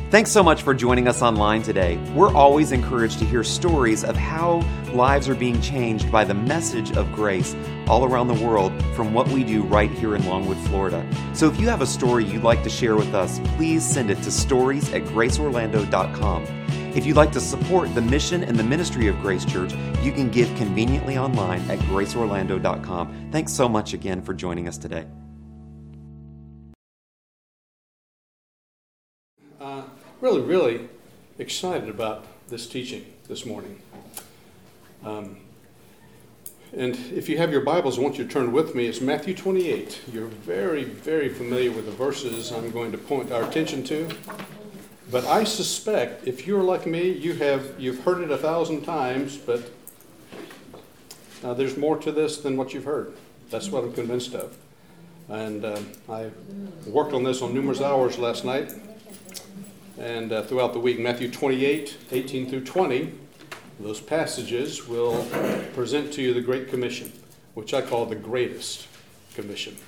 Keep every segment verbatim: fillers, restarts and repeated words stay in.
Thanks so much for joining us online today. We're always encouraged to hear stories of how lives are being changed by the message of grace all around the world from what we do right here in Longwood, Florida. So if you have a story you'd like to share with us, please send it to stories at grace orlando dot com. If you'd like to support the mission and the ministry of Grace Church, you can give conveniently online at grace orlando dot com. Thanks so much again for joining us today. Uh, really, really excited about this teaching this morning. Um, and if you have your Bibles, I want you to turn with me. It's Matthew twenty-eight. You're very, very familiar with the verses I'm going to point our attention to. But I suspect if you're like me, you have, you've heard it a thousand times, but uh, there's more to this than what you've heard. That's what I'm convinced of. And uh, I worked on this on numerous hours last night. And uh, throughout the week, Matthew twenty-eight, eighteen through twenty, those passages will present to you the Great Commission, which I call the greatest commission.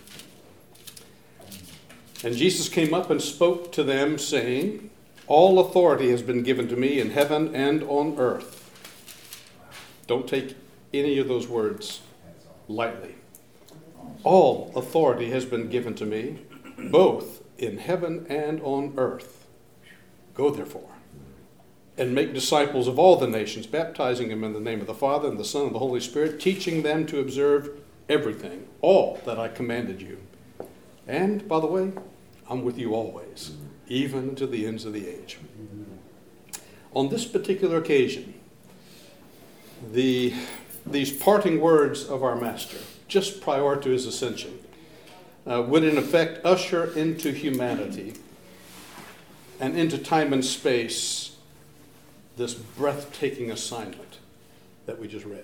And Jesus came up and spoke to them, saying, "All authority has been given to me in heaven and on earth." Don't take any of those words lightly. All authority has been given to me, both in heaven and on earth. Go therefore, and make disciples of all the nations, baptizing them in the name of the Father and the Son and the Holy Spirit, teaching them to observe everything, all that I commanded you. And, by the way, I'm with you always, even to the ends of the age. On this particular occasion, the these parting words of our Master, just prior to his ascension, uh, would in effect usher into humanity and into time and space this breathtaking assignment that we just read.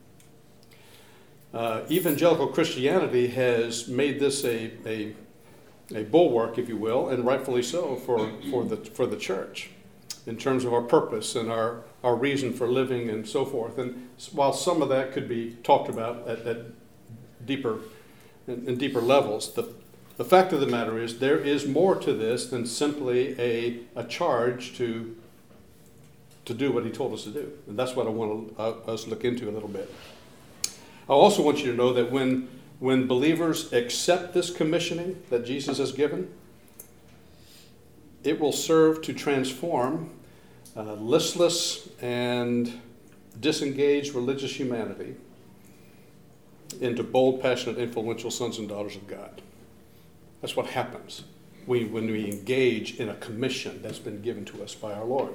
Uh, evangelical Christianity has made this a, a, a bulwark, if you will, and rightfully so, for, for, the, for the church in terms of our purpose and our, our reason for living and so forth. And while some of that could be talked about at, at deeper, in, in deeper levels, the The fact of the matter is there is more to this than simply a, a charge to, to do what he told us to do. And that's what I want to, uh, us to look into a little bit. I also want you to know that when, when believers accept this commissioning that Jesus has given, it will serve to transform uh, listless and disengaged religious humanity into bold, passionate, influential sons and daughters of God. That's what happens we, when we engage in a commission that's been given to us by our Lord.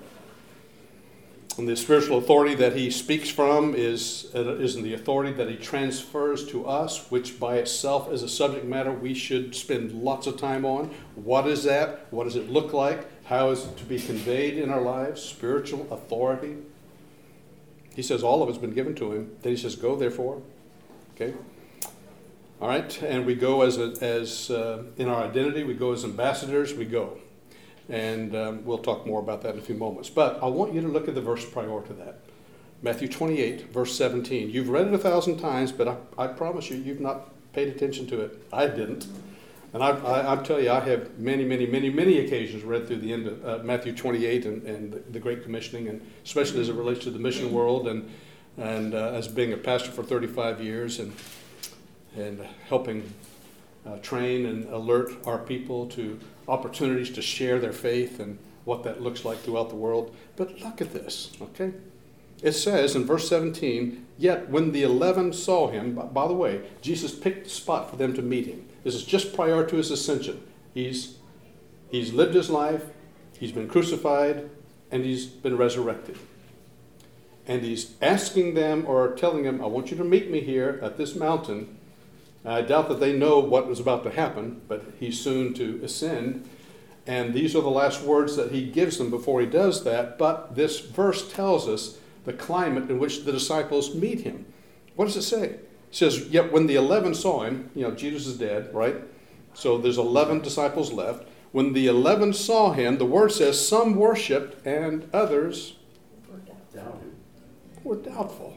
And the spiritual authority that he speaks from is, uh, is the authority that he transfers to us, which by itself is a subject matter we should spend lots of time on. What is that? What does it look like? How is it to be conveyed in our lives? Spiritual authority. He says all of it's been given to him. Then he says, go therefore. Okay? All right, and we go as a, as uh, in our identity, we go as ambassadors, we go. And um, we'll talk more about that in a few moments. But I want you to look at the verse prior to that. Matthew twenty-eight, verse seventeen. You've read it a thousand times, but I, I promise you, you've not paid attention to it. I didn't. And I, I, I tell you, I have many, many, many, many occasions read through the end of uh, Matthew twenty-eight and, and the, the Great Commissioning, and especially as it relates to the mission world, and, and uh, as being a pastor for thirty-five years, and and helping uh, train and alert our people to opportunities to share their faith and what that looks like throughout the world. But look at this, okay? It says in verse seventeen, yet when the eleven saw him, by, by the way, Jesus picked a spot for them to meet him. This is just prior to his ascension. He's, he's lived his life, he's been crucified, and he's been resurrected. And he's asking them or telling them, I want you to meet me here at this mountain. I doubt that they know what was about to happen, but he's soon to ascend. And these are the last words that he gives them before he does that. But this verse tells us the climate in which the disciples meet him. What does it say? It says, yet when the eleven saw him, you know, Jesus is dead, right? So there's eleven disciples left. When the eleven saw him, the word says some worshipped and others doubted. were doubtful.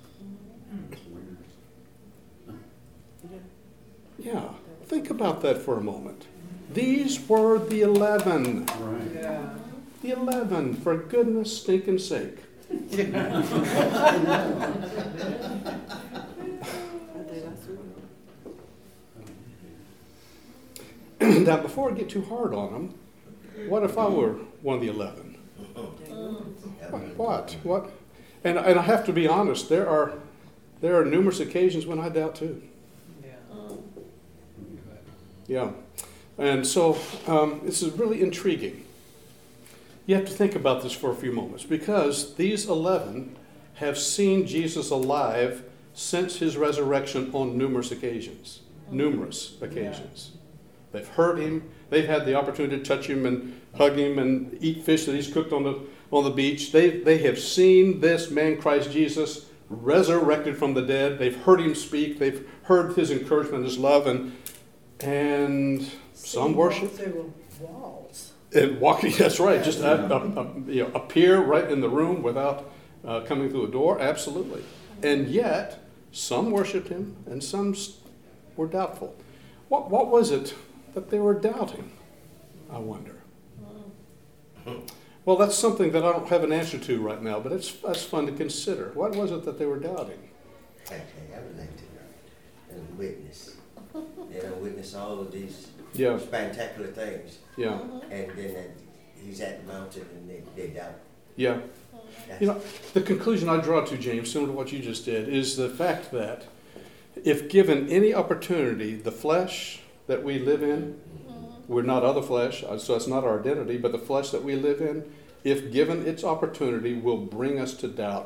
Yeah, think about that for a moment. These were the eleven. Right. Yeah. The eleven, for goodness stinking sake. Now, before I get too hard on them, what if I were one of the eleven? What? What? And, and I have to be honest, there are there are numerous occasions when I doubt too. Yeah. And so um, this is really intriguing. You have to think about this for a few moments, because these eleven have seen Jesus alive since his resurrection on numerous occasions. Numerous occasions. Yeah. They've heard him. They've had the opportunity to touch him and hug him and eat fish that he's cooked on the on the beach. They they have seen this man, Christ Jesus, resurrected from the dead. They've heard him speak. They've heard his encouragement, his love, and and some worship. Through walls. And walking, that's right, just uh, uh, uh, you know, appear right in the room without uh, coming through a door, absolutely. And yet, some worshipped him and some were doubtful. What what was it that they were doubting, I wonder? Well, that's something that I don't have an answer to right now, but it's that's fun to consider. What was it that they were doubting? Okay, I would like to know and witness. You know, witness all of these yeah. spectacular things. Yeah. And then uh, he's at the mountain and they, they doubt. Yeah. That's You know, the conclusion I draw to, James, similar to what you just did, is the fact that if given any opportunity, the flesh that we live in, we're not of the flesh, so it's not our identity, but the flesh that we live in, if given its opportunity, will bring us to doubt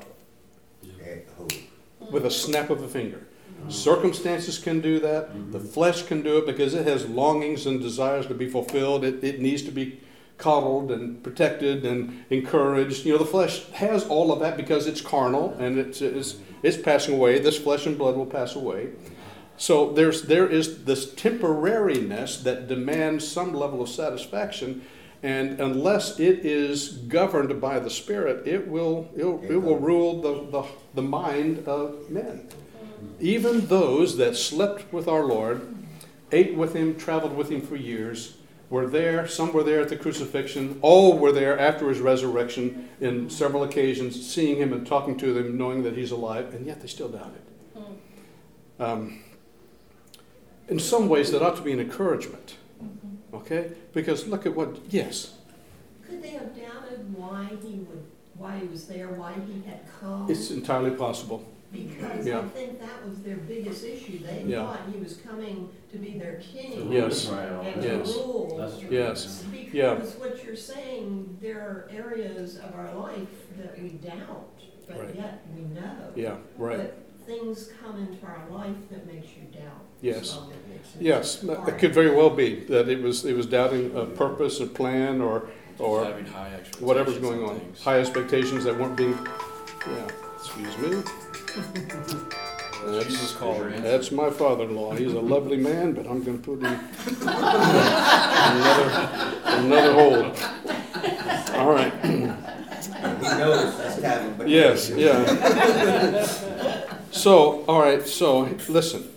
with a snap of a finger. Circumstances can do that. Mm-hmm. The flesh can do it because it has longings and desires to be fulfilled. It, it needs to be coddled and protected and encouraged. You know, the flesh has all of that because it's carnal and it's, it's, it's passing away. This flesh and blood will pass away. So there's there is this temporariness that demands some level of satisfaction, and unless it is governed by the Spirit, it will it, it will rule the, the, the mind of men. Even those that slept with our Lord, ate with him, traveled with him for years, were there, some were there at the crucifixion, all were there after his resurrection in several occasions, seeing him and talking to them, knowing that he's alive, and yet they still doubted. Um, in some ways, that ought to be an encouragement, okay? Because look at what, yes? Could they have doubted why he would, why he was there, why he had come? It's entirely possible. Because yeah. I think that was their biggest issue. They yeah. thought he was coming to be their king yes. and yes. to rule. That's true. Yes. Because yeah. what you're saying, there are areas of our life that we doubt, but right. yet we know. Yeah, right. But things come into our life that makes you doubt. Yes. So yes. It could very well be that it was it was doubting a purpose, a plan, or or high whatever's going on. Things. High expectations that weren't being. Yeah. Excuse me. That's, Jesus called her in. That's my father-in-law. He's a lovely man, but I'm going to put him another another hole. All right. He knows that's time. But yes. Yeah. So, all right. So, listen.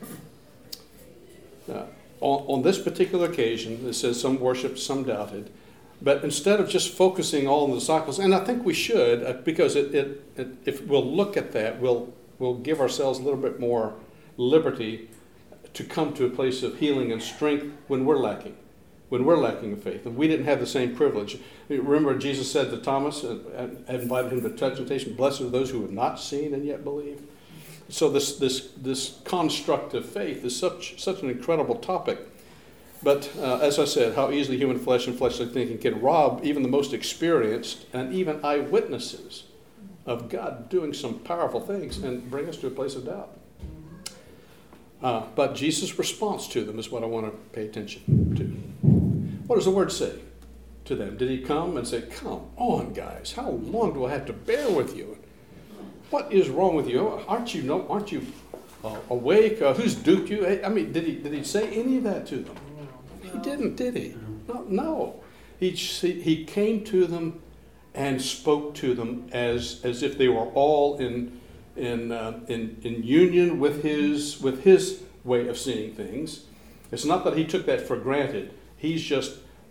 Uh, on, on this particular occasion, it says some worshipped, some doubted. But instead of just focusing all on the cycles, and I think we should, uh, because it, it, it, if we'll look at that, we'll we'll give ourselves a little bit more liberty to come to a place of healing and strength when we're lacking, when we're lacking of faith. And we didn't have the same privilege. Remember, Jesus said to Thomas, and uh, invited him to touch temptation, "Blessed are those who have not seen and yet believe." So this this this construct of faith is such such an incredible topic. But uh, as I said, how easily human flesh and fleshly thinking can rob even the most experienced and even eyewitnesses of God doing some powerful things and bring us to a place of doubt. Uh, but Jesus' response to them is what I want to pay attention to. What does the word say to them? Did he come and say, "Come on, guys, how long do I have to bear with you? What is wrong with you? Aren't you no? Aren't you uh, awake? Uh, who's duped you?" I mean, did he did he say any of that to them? He didn't, did he? No, no. He, he came to them and spoke to them as as if they were all in in uh, in in union with his with his way of seeing things. It's not that he took that for granted. He's just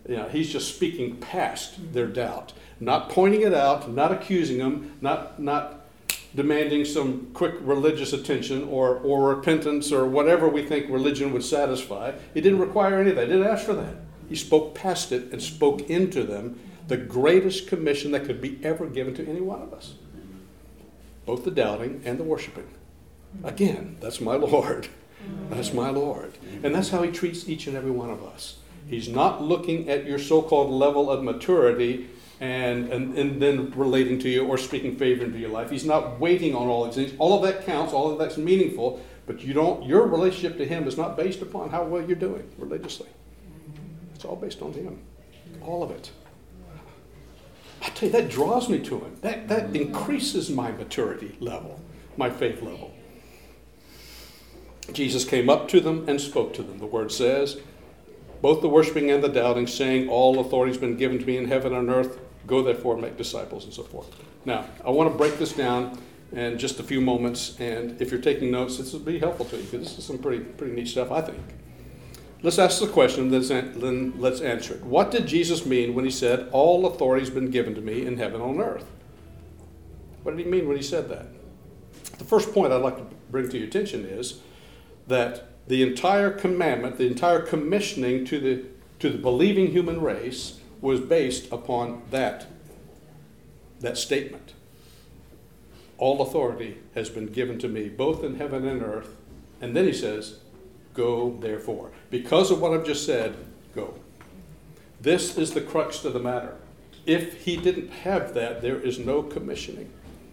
You know, he's just speaking past their doubt, not pointing it out, not accusing them, not not demanding some quick religious attention or, or repentance or whatever we think religion would satisfy. He didn't require any of that. He didn't ask for that. He spoke past it and spoke into them the greatest commission that could be ever given to any one of us, both the doubting and the worshiping. Again, that's my Lord. That's my Lord. And that's how he treats each and every one of us. He's not looking at your so-called level of maturity and, and, and then relating to you or speaking favor into your life. He's not waiting on all these things. All of that counts. All of that's meaningful. But you don't. Your relationship to him is not based upon how well you're doing religiously. It's all based on him. All of it. I tell you, that draws me to him. That, that increases my maturity level, my faith level. Jesus came up to them and spoke to them. The word says, both the worshiping and the doubting, saying, all authority has been given to me in heaven and earth. Go therefore and make disciples, and so forth. Now, I want to break this down in just a few moments. And if you're taking notes, this will be helpful to you, because this is some pretty pretty neat stuff, I think. Let's ask the question, then let's answer it. What did Jesus mean when he said, all authority has been given to me in heaven and on earth? What did he mean when he said that? The first point I'd like to bring to your attention is that the entire commandment, the entire commissioning to the to the believing human race was based upon that, that statement. All authority has been given to me, both in heaven and earth. And then he says, go therefore. Because of what I've just said, go. This is the crux to the matter. If he didn't have that, there is no commissioning.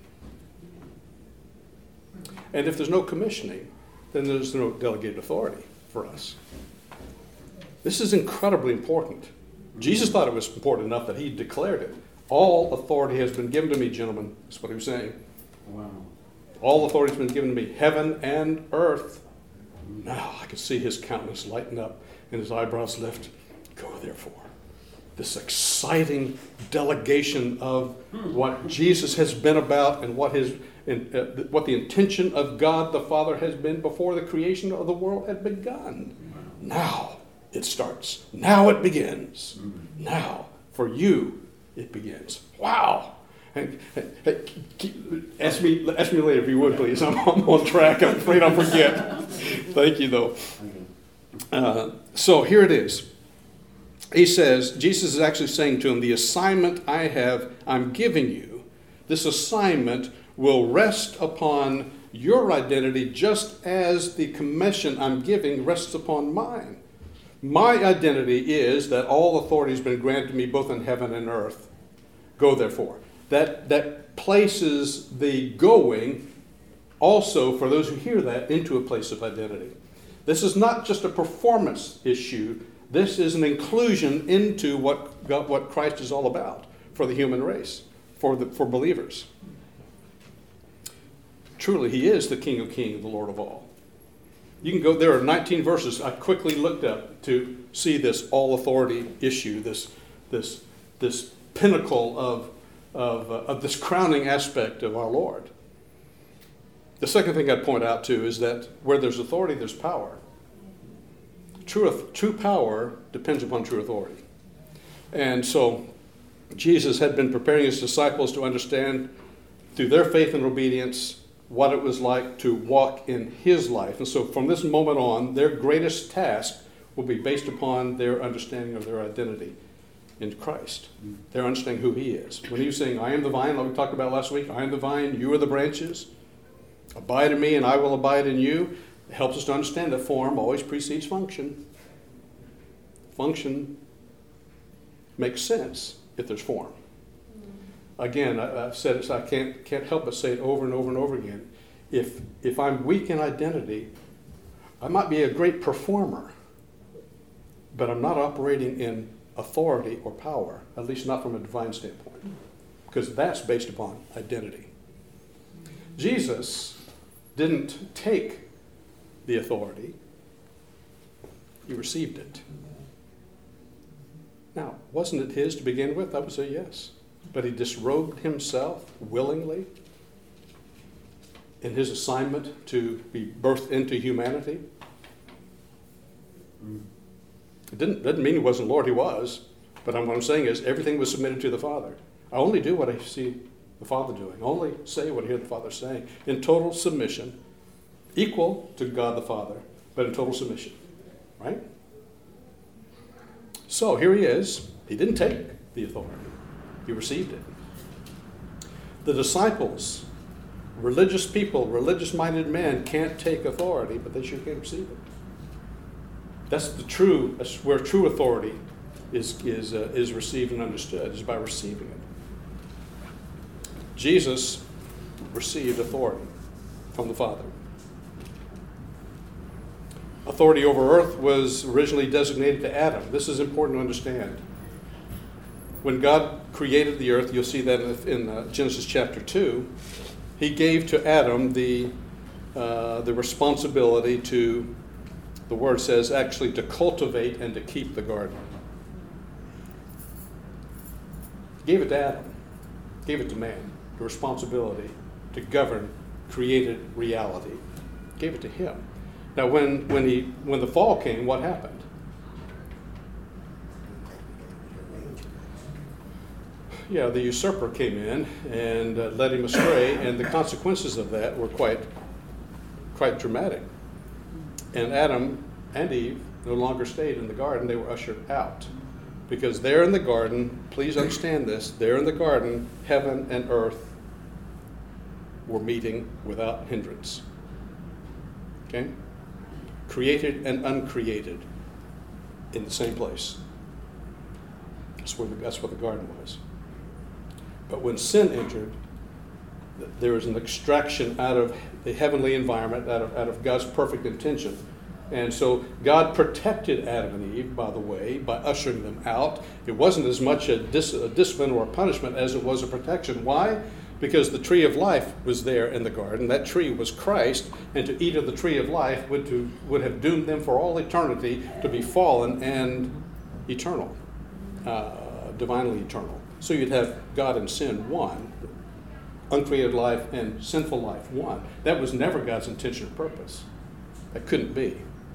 And if there's no commissioning, then there's no delegated authority for us. This is incredibly important. Jesus thought it was important enough that he declared it. All authority has been given to me, gentlemen. That's what he was saying. Wow. All authority has been given to me, heaven and earth. Now I can see his countenance lighten up and his eyebrows lift. Go therefore. This exciting delegation of what Jesus has been about and what his and, uh, what the intention of God the Father has been before the creation of the world had begun. Now it starts. Now it begins. Now for you it begins. Wow. And, and, and, keep, ask me ask me later if you would, please. I'm, I'm on track. I'm afraid I'll forget. Thank you, though. Uh, so here it is. He says, Jesus is actually saying to him, the assignment I have, I'm giving you, this assignment will rest upon your identity just as the commission I'm giving rests upon mine. My identity is that all authority has been granted to me both in heaven and earth. Go therefore. That, that places the going also, for those who hear that, into a place of identity. This is not just a performance issue. This is an inclusion into what God, what Christ is all about for the human race, for the for believers. Truly, he is the King of Kings, the Lord of all. You can go, there are nineteen verses I quickly looked up to see this all authority issue, this this this pinnacle of of, uh, of this crowning aspect of our Lord. The second thing I'd point out too is that where there's authority, there's power. True, true power depends upon true authority. And so Jesus had been preparing his disciples to understand through their faith and obedience what it was like to walk in his life. And so from this moment on, their greatest task will be based upon their understanding of their identity in Christ. Their understanding who he is. When he was saying, I am the vine, like we talked about last week, I am the vine, you are the branches. Abide in me and I will abide in you. It helps us to understand that form always precedes function. Function makes sense if there's form. Again, I, I've said it, so I can't can't help but say it over and over and over again. If if I'm weak in identity, I might be a great performer, but I'm not operating in authority or power, at least not from a divine standpoint, because that's based upon identity. Jesus didn't take the authority, he received it. Now, wasn't it his to begin with? I would say yes. But he disrobed himself willingly in his assignment to be birthed into humanity. It didn't, didn't mean he wasn't Lord, he was. But I'm, what I'm saying is everything was submitted to the Father. I only do what I see the Father doing. I only say what I hear the Father saying. In total submission, equal to God the Father, but in total submission. Right? So here he is. He didn't take the authority. He received it. The disciples, religious people, religious-minded men can't take authority, but they sure can receive it. That's the true, that's where true authority is is uh, is received and understood, is by receiving it. Jesus received authority from the Father. Authority over earth was originally designated to Adam. This is important to understand. When God created the earth, you'll see that in, in uh, Genesis chapter two, he gave to Adam the, uh, the responsibility to, the word says, actually to cultivate and to keep the garden. He gave it to Adam, gave it to man, the responsibility to govern created reality. Gave it to him. Now, when, when, he, when the fall came, what happened? Yeah, the usurper came in and uh, led him astray, and the consequences of that were quite, quite dramatic. And Adam and Eve no longer stayed in the garden. They were ushered out. Because there in the garden, please understand this, there in the garden, heaven and earth were meeting without hindrance. Okay? Created and uncreated in the same place. That's where the, that's what the garden was. But when sin entered, there was an extraction out of the heavenly environment, out of, out of God's perfect intention. And so God protected Adam and Eve, by the way, by ushering them out. It wasn't as much a, dis, a discipline or a punishment as it was a protection. Why? Because the tree of life was there in the garden. That tree was Christ, and to eat of the tree of life would, to, would have doomed them for all eternity to be fallen and eternal, uh, divinely eternal. So you'd have God and sin one, uncreated life and sinful life one. That was never God's intention or purpose. That couldn't be.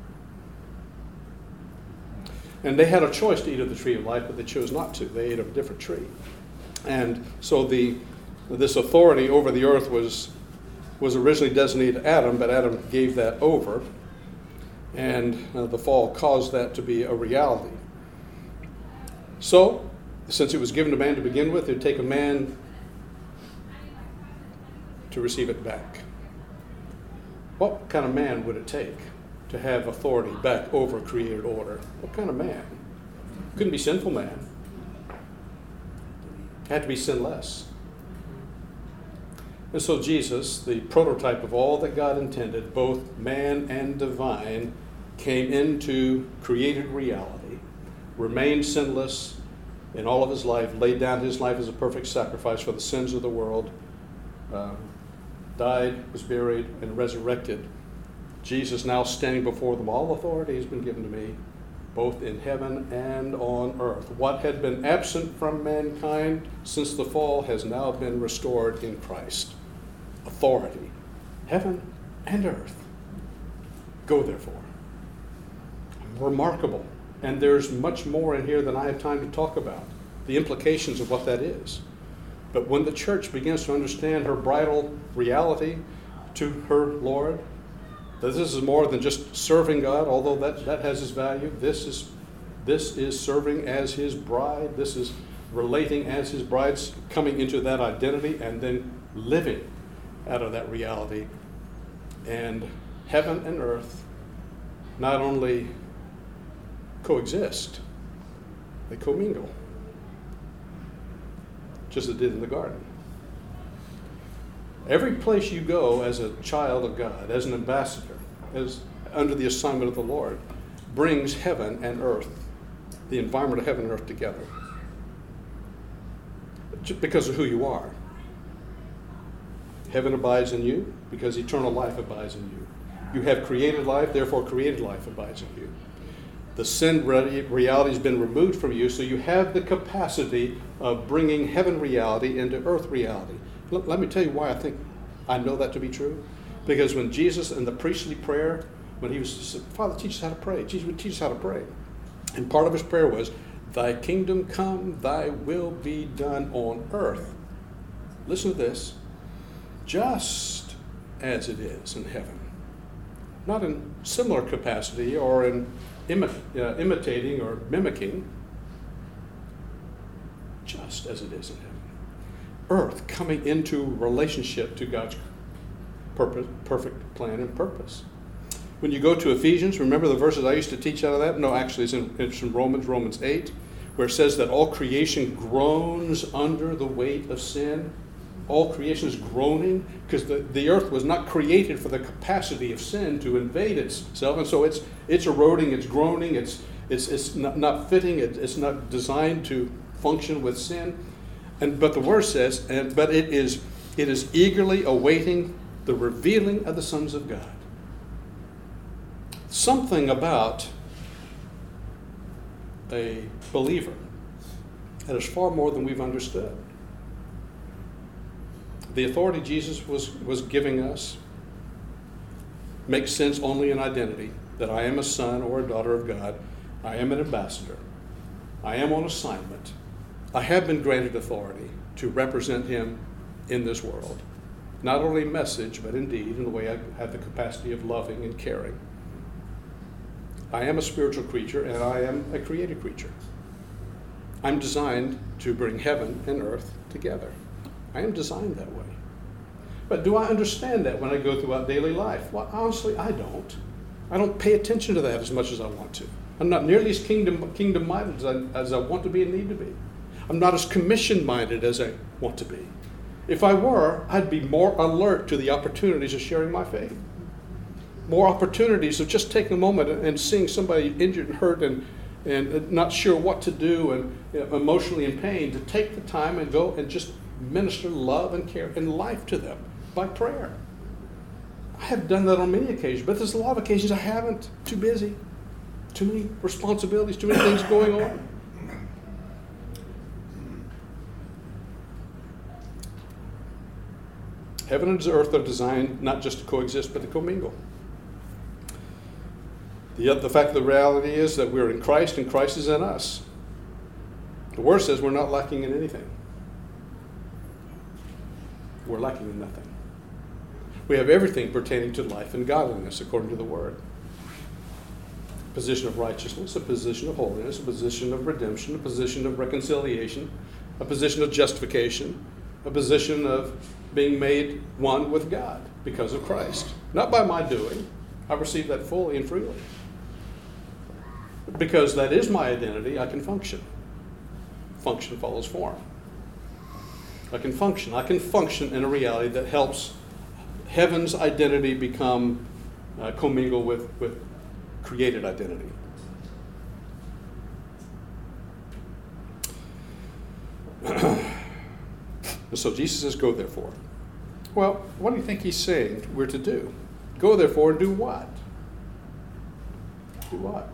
And they had a choice to eat of the tree of life, but they chose not to. They ate of a different tree. And so the this authority over the earth was, was originally designated to Adam, but Adam gave that over. And uh, the fall caused that to be a reality. So, since it was given to man to begin with, it would take a man to receive it back. What kind of man would it take to have authority back over created order? What kind of man? Couldn't be sinful man. Had to be sinless. And so Jesus, the prototype of all that God intended, both man and divine, came into created reality, remained sinless in all of his life, laid down his life as a perfect sacrifice for the sins of the world, uh, died, was buried, and resurrected. Jesus now standing before them, all authority has been given to me, both in heaven and on earth. What had been absent from mankind since the fall has now been restored in Christ. Authority, heaven and earth. Go therefore. Remarkable. And there's much more in here than I have time to talk about, the implications of what that is. But when the church begins to understand her bridal reality to her Lord, that this is more than just serving God, although that, that has its value. This is, this is serving as his bride. This is relating as his bride's coming into that identity and then living out of that reality. And heaven and earth not only coexist, they commingle, just as it did in the garden. Every place you go as a child of God, as an ambassador, as under the assignment of the Lord, brings heaven and earth, the environment of heaven and earth together. Just because of who you are. Heaven abides in you because eternal life abides in you. You have created life, therefore created life abides in you. The sin reality has been removed from you, so you have the capacity of bringing heaven reality into earth reality. Let, let me tell you why I think I know that to be true. Because when Jesus in the priestly prayer, when he was, Father, teach us how to pray. Jesus would teach us how to pray. And part of his prayer was, Thy kingdom come, thy will be done on earth. Listen to this. Just as it is in heaven. Not in similar capacity or in imi- uh, imitating or mimicking. Just as it is in heaven. Earth coming into relationship to God's purpose, perfect plan and purpose. When you go to Ephesians, remember the verses I used to teach out of that? No, actually it's in, it's in Romans, Romans eight, where it says that all creation groans under the weight of sin. All creation is groaning because the, the earth was not created for the capacity of sin to invade itself. And so it's it's eroding, it's groaning, it's it's it's not, not fitting, it, it's not designed to function with sin. And but the word says, and but it is it is eagerly awaiting the revealing of the sons of God. Something about a believer that is far more than we've understood. The authority Jesus was, was giving us makes sense only in identity, that I am a son or a daughter of God. I am an ambassador. I am on assignment. I have been granted authority to represent him in this world. Not only message, but indeed in the way I have the capacity of loving and caring. I am a spiritual creature and I am a created creature. I'm designed to bring heaven and earth together. I am designed that way. But do I understand that when I go throughout daily life? Well, honestly, I don't. I don't pay attention to that as much as I want to. I'm not nearly as kingdom, kingdom-minded as I, as I want to be and need to be. I'm not as commission-minded as I want to be. If I were, I'd be more alert to the opportunities of sharing my faith. More opportunities of just taking a moment and seeing somebody injured and hurt and, and not sure what to do and you know, emotionally in pain, to take the time and go and just minister love and care and life to them by prayer. I have done that on many occasions, but there's a lot of occasions I haven't. Too busy. Too many responsibilities, too many things going on. Heaven and earth are designed not just to coexist, but to commingle. The, the fact of the reality is that we're in Christ and Christ is in us. The Word says we're not lacking in anything. We're lacking in nothing. We have everything pertaining to life and godliness according to the Word. A position of righteousness, a position of holiness, a position of redemption, a position of reconciliation, a position of justification, a position of being made one with God because of Christ. Not by my doing. I receive that fully and freely. Because that is my identity, I can function. Function follows form. I can function. I can function in a reality that helps heaven's identity become uh, commingle with, with created identity. And so Jesus says, go therefore. Well, what do you think he's saying we're to do? Go therefore and do what? Do what?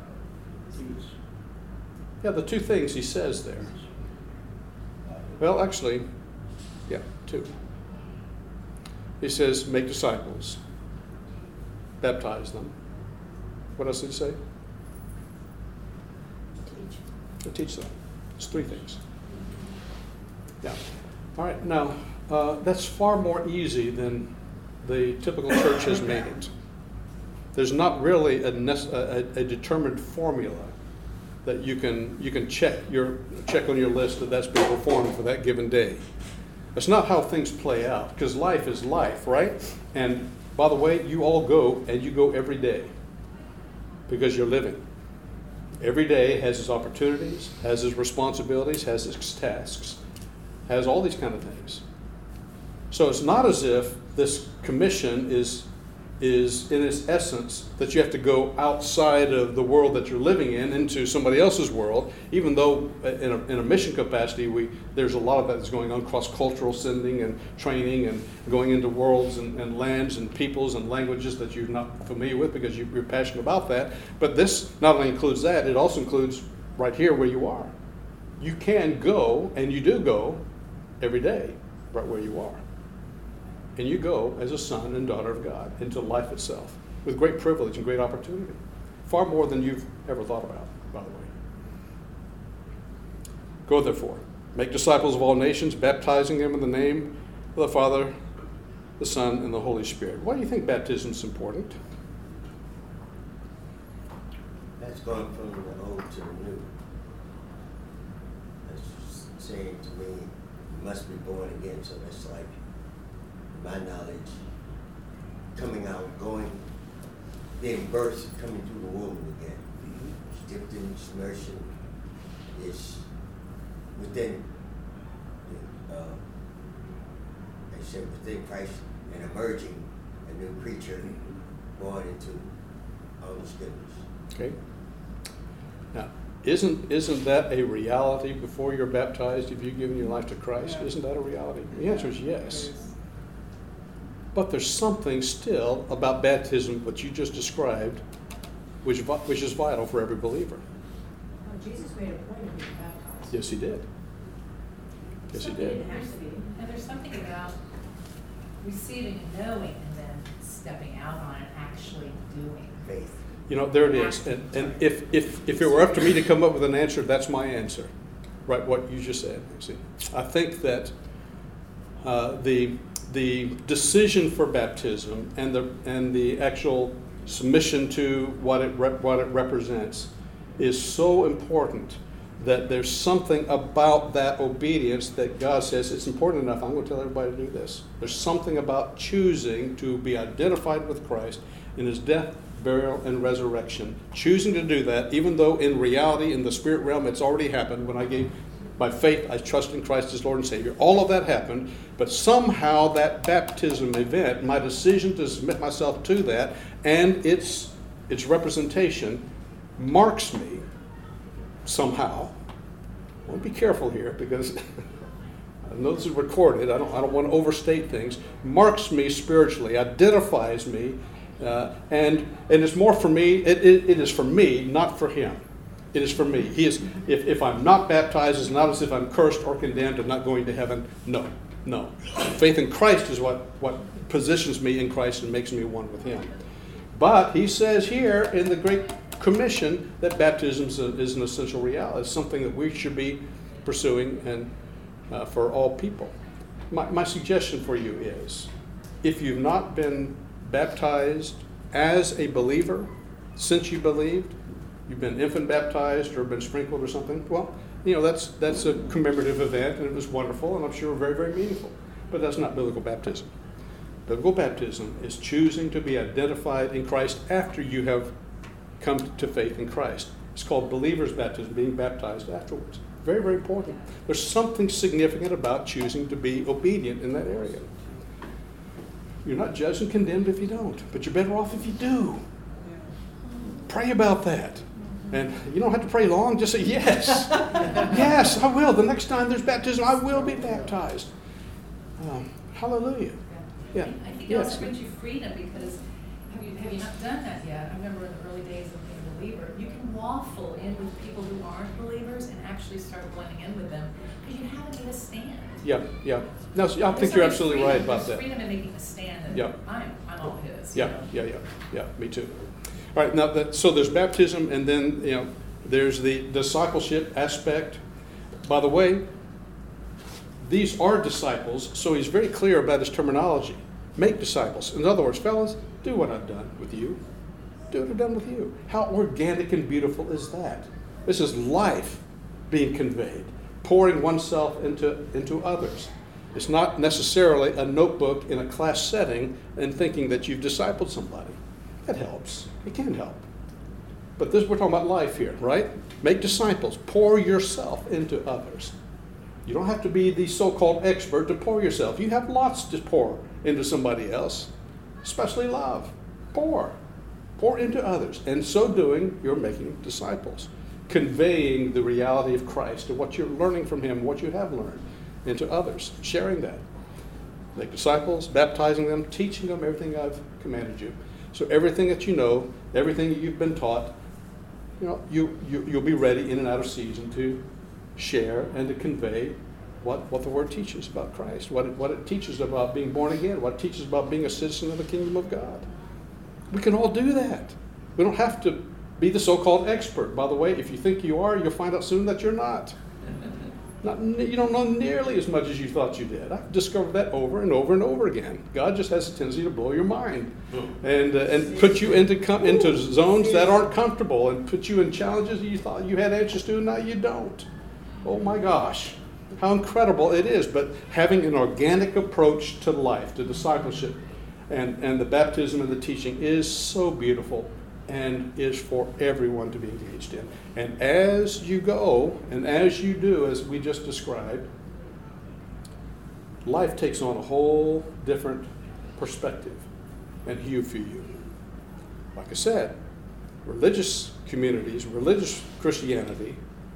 Yeah, the two things he says there. Well, actually, yeah, two. He says, make disciples. Baptize them. What else did he say? Teach. Teach them. It's three things. Yeah. All right, now, uh, that's far more easy than the typical church has made it. There's not really a, a, a determined formula that you can you can check your check on your list that that's been performed for that given day. That's not how things play out, because life is life, right? And by the way, you all go, and you go every day because you're living. Every day has its opportunities, has its responsibilities, has its tasks, has all these kind of things. So it's not as if this commission is is in its essence that you have to go outside of the world that you're living in into somebody else's world, even though in a, in a mission capacity, we there's a lot of that that's going on, cross-cultural sending and training and going into worlds and, and lands and peoples and languages that you're not familiar with because you, you're passionate about that. But this not only includes that, it also includes right here where you are. You can go, and you do go, every day, right where you are. And you go as a son and daughter of God into life itself with great privilege and great opportunity. Far more than you've ever thought about, by the way. Go therefore, make disciples of all nations, baptizing them in the name of the Father, the Son, and the Holy Spirit. Why do you think baptism is important? That's going from the old to the new. That's saying to me, you must be born again. So that's like my knowledge coming out, going, being birthed, coming through the womb again. Mm-hmm. Dipped in submersion is within, uh, they said within Christ, and emerging a new creature, born into all His goodness. Okay. Now, isn't isn't that a reality before you're baptized? If you've given your life to Christ, Yeah. isn't that a reality? The answer is yes. But there's something still about baptism, what you just described, which vi- which is vital for every believer. Oh, Jesus made a point of being baptized. Yes, He did. Yes, He Something did. it has to be. And there's something about receiving and knowing and then stepping out on it, actually doing. Faith. You know, there it is. And, and if, if, if it were up to me to come up with an answer, that's my answer. Right, what you just said. See, I think that uh, the the decision for baptism and the and the actual submission to what it rep, what it represents is so important that there's something about that obedience that God says it's important enough. I'm going to tell everybody to do this. There's something about choosing to be identified with Christ in His death, burial, and resurrection. Choosing to do that, even though in reality, in the spirit realm, it's already happened. When I gave my faith, I trust in Christ as Lord and Savior. All of that happened, but somehow that baptism event, my decision to submit myself to that, and its its representation, marks me somehow. I want to be careful here because I know this is recorded. I don't I don't want to overstate things. Marks me spiritually, identifies me, uh, and and it's more for me. It, it, it is for me, not for him. It is for me. He is. If, if I'm not baptized, it's not as if I'm cursed or condemned and not going to heaven. No, no. Faith in Christ is what, what positions me in Christ and makes me one with Him. But he says here in the Great Commission that baptism is, a, is an essential reality. It's something that we should be pursuing and uh, for all people. My, my suggestion for you is, if you've not been baptized as a believer since you believed, you've been infant baptized or been sprinkled or something, well, you know, that's that's a commemorative event, and it was wonderful, and I'm sure very, very meaningful. But that's not biblical baptism. Biblical baptism is choosing to be identified in Christ after you have come to faith in Christ. It's called believer's baptism, being baptized afterwards. Very, very important. There's something significant about choosing to be obedient in that area. You're not judged and condemned if you don't, but you're better off if you do. Pray about that. And you don't have to pray long, just say, yes, yes, I will. The next time there's baptism, I will be baptized. Um, hallelujah. Yeah. I think it Yes. also brings you freedom because have you, have you not done that yet? I remember in the early days of being a believer, you can waffle in with people who aren't believers and actually start blending in with them because you haven't made a stand. Yeah, yeah. No, so I There's think you're so much absolutely freedom. right about There's that. freedom in making a stand and Yeah. I'm, I'm all his. you Yeah, know? yeah, yeah, yeah. Me too. All right. Now, that, so there's baptism, and then you know there's the discipleship aspect. By the way, these are disciples, so he's very clear about his terminology. Make disciples. In other words, fellas, do what I've done with you. Do what I've done with you. How organic and beautiful is that? This is life being conveyed, pouring oneself into, into others. It's not necessarily a notebook in a class setting and thinking that you've discipled somebody. That helps. It can help. But this, we're talking about life here, right? Make disciples. Pour yourself into others. You don't have to be the so-called expert to pour yourself. You have lots to pour into somebody else, especially love. Pour. Pour into others. And so doing, you're making disciples, conveying the reality of Christ and what you're learning from Him, what you have learned, into others, sharing that. Make disciples, baptizing them, teaching them everything I've commanded you. So everything that you know, everything that you've been taught, you know, you, you, you'll be ready in and out of season to share and to convey what, what the Word teaches about Christ, what it, what it teaches about being born again, what it teaches about being a citizen of the kingdom of God. We can all do that. We don't have to be the so-called expert. By the way, if you think you are, you'll find out soon that you're not. Not, you don't know nearly as much as you thought you did. I've discovered that over and over and over again. God just has a tendency to blow your mind and uh, and put you into com- into zones that aren't comfortable and put you in challenges you thought you had answers to, and now you don't. Oh my gosh, how incredible it is. But having an organic approach to life, to discipleship, and, and the baptism and the teaching is so beautiful and is for everyone to be engaged in. And as you go, and as you do, as we just described, life takes on a whole different perspective and hue for you. Like I said, religious communities, religious Christianity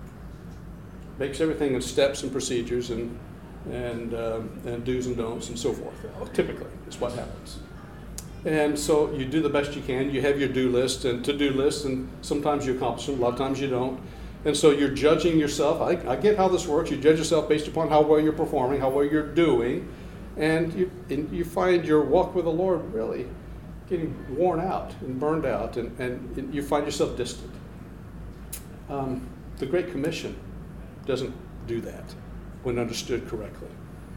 makes everything in steps and procedures and and um, and do's and don'ts and so forth. Typically, is what happens. And so you do the best you can. You have your do list and to-do list, and sometimes you accomplish them, a lot of times you don't. And so you're judging yourself. I, I get how this works. You judge yourself based upon how well you're performing, how well you're doing, and you and you find your walk with the Lord really getting worn out and burned out, and, and you find yourself distant. Um, the Great Commission doesn't do that when understood correctly.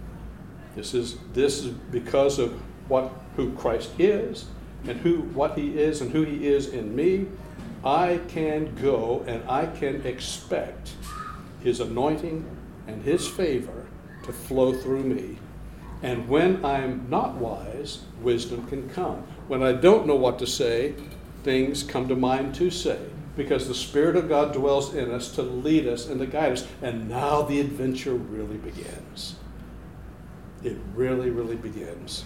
This is this is because of what who Christ is and who what he is and who he is in me. I can go and I can expect his anointing and his favor to flow through me. And when I'm not wise, wisdom can come. When I don't know what to say, things come to mind to say, because the Spirit of God dwells in us to lead us and to guide us. And now the adventure really begins. It really, really begins.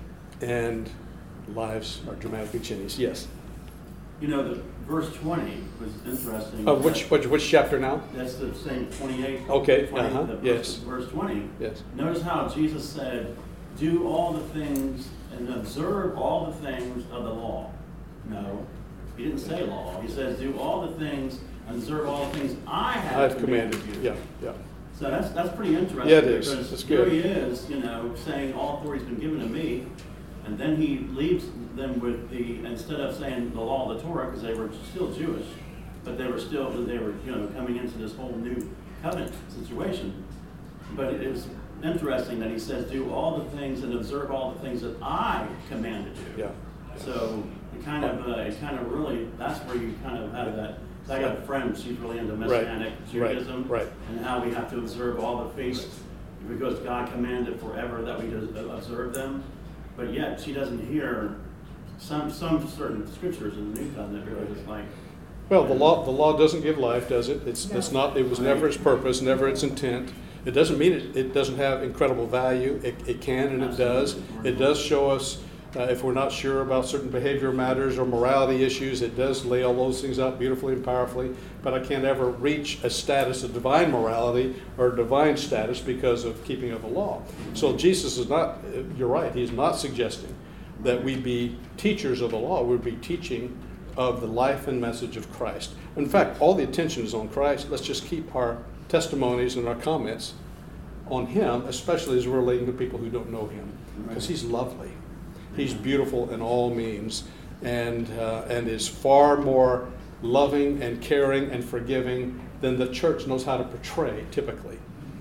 And lives are dramatically changed. Yes? You know, the verse twenty was interesting. Uh, which, which which chapter now? That's the same twenty-eight. Okay, twenty, uh-huh, the verse, yes. Verse twenty. Yes. Notice how Jesus said, do all the things and observe all the things of the law. No, he didn't say law. He says, do all the things and observe all the things I have I've commanded, commanded you. you. Yeah, yeah. So that's that's pretty interesting. Yeah, it is. Because It's here good. he is, you know, saying all authority has been given to me. And then he leaves them with the, instead of saying the law of the Torah, because they were still Jewish, but they were still, they were, you know, coming into this whole new covenant situation. But it was interesting that he says, do all the things and observe all the things that I commanded you. Yeah. So it kind of, uh, it kind of really, that's where you kind of have that. So I got a friend, she's really into Messianic Right. Judaism, Right. and how we have to observe all the feasts because God commanded forever that we just observe them. But yet she doesn't hear some some certain scriptures in the New Covenant really just like. Well, the law the law doesn't give life, does it? It's it's not. It was never its purpose, never its intent. It doesn't mean it, it doesn't have incredible value. It, it can and it does. It does show us uh, if we're not sure about certain behavior matters or morality issues. It does lay all those things out beautifully and powerfully. But I can't ever reach a status of divine morality or divine status because of keeping of the law. So Jesus is not. You're right. He's not suggesting that we be teachers of the law. We'd be teaching of the life and message of Christ. In fact, all the attention is on Christ. Let's just keep our testimonies and our comments on him, especially as we're relating to people who don't know him, because he's lovely. He's beautiful in all means, and uh, and is far more loving and caring and forgiving than the church knows how to portray typically.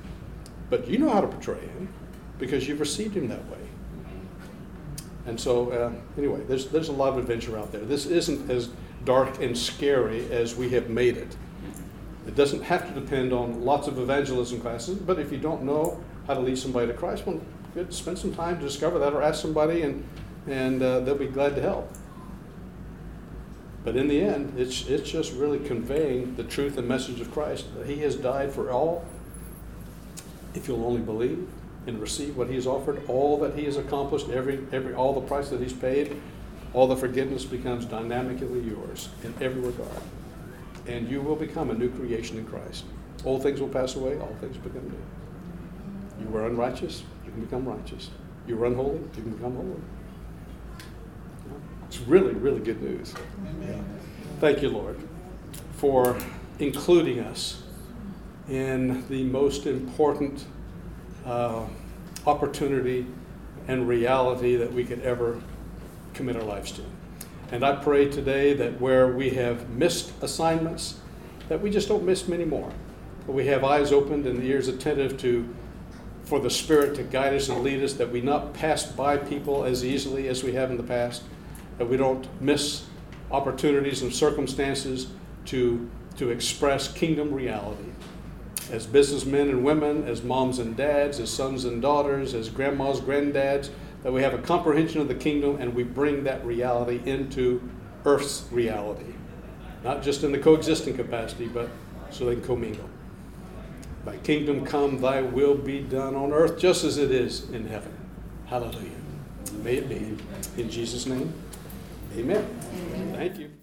But you know how to portray him because you've received him that way. And so, uh, anyway, there's there's a lot of adventure out there. This isn't as dark and scary as we have made it. It doesn't have to depend on lots of evangelism classes, but if you don't know how to lead somebody to Christ, well, good, spend some time to discover that, or ask somebody, and and uh, they'll be glad to help. But in the end, it's it's just really conveying the truth and message of Christ, that he has died for all, if you'll only believe and receive what he has offered, all that he has accomplished, every every all the price that he's paid, all the forgiveness becomes dynamically yours in every regard. And you will become a new creation in Christ. Old things will pass away, all things become new. You were unrighteous, you can become righteous. You were unholy, you can become holy. It's really, really good news. Thank you, Lord, for including us in the most important uh, opportunity and reality that we could ever commit our lives to. And I pray today that where we have missed assignments, that we just don't miss many more. we have eyes opened and ears attentive to, for the Spirit to guide us and lead us, that we not pass by people as easily as we have in the past, that we don't miss opportunities and circumstances to, to express kingdom reality. As businessmen and women, as moms and dads, as sons and daughters, as grandmas, granddads, that we have a comprehension of the kingdom and we bring that reality into earth's reality. Not just in the coexisting capacity, but so they can commingle. Thy kingdom come, thy will be done on earth just as it is in heaven. Hallelujah. May it be. In Jesus' name, amen. Amen. Thank you.